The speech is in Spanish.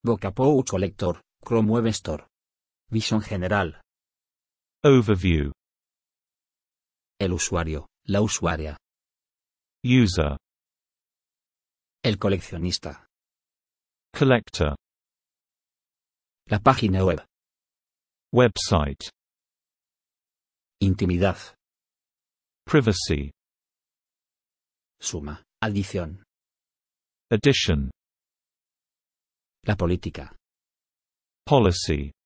Vocapouch Collector, Chrome Web Store. Visión general. Overview. El usuario, la usuaria. User. El coleccionista. Collector. La página web. Website. Intimidad. Privacy. Suma, adición. Addition. La política. Policy.